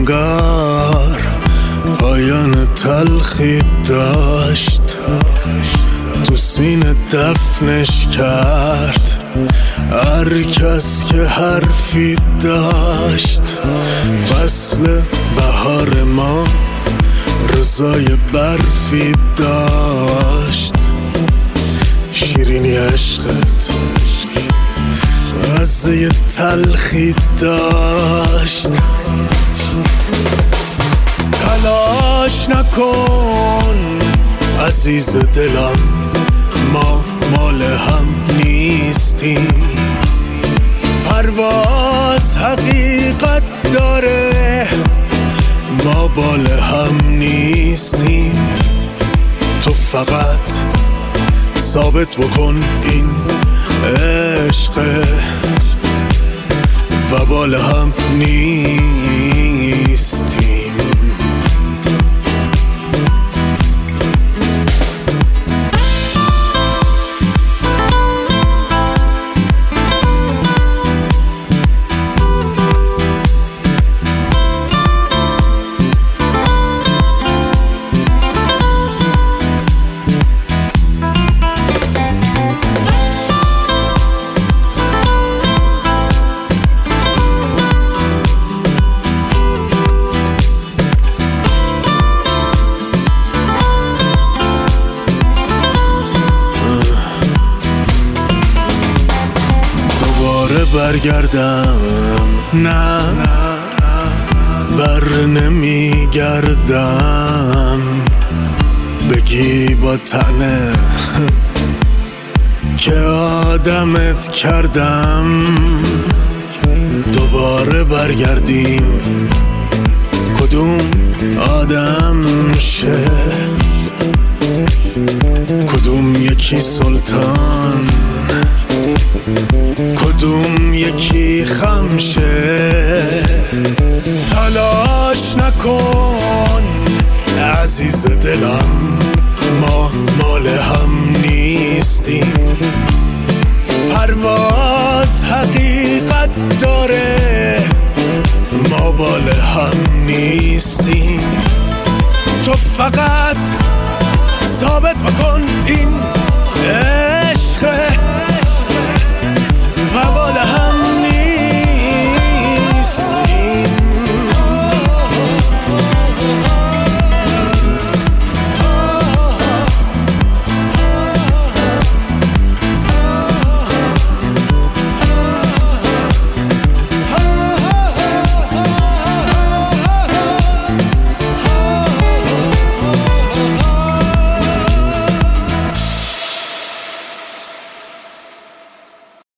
انگار پایان تلخی داشت، تو سینه دفنش کرد هر کس که حرفی داشت. فصل بهار ما رضای برفی داشت، شیرینی عشقت مزه تلخی داشت. تلاش نکن عزیز دلم، ما مال هم نیستیم. پرواز حقیقت داره، ما بال هم نیستیم. تو فقط ثابت بکن این عشقه و بال هم نیستیم. برگردم نه بر نمیگردم، بگی با تنه که آدمت کردم. دوباره برگردیم کدوم آدم شه، کدوم یکی سلطان، کدوم یکی خمشه. تلاش نکن عزیز دلم، ما مال هم نیستیم. پرواز حقیقت داره، ما بال هم نیستیم. تو فقط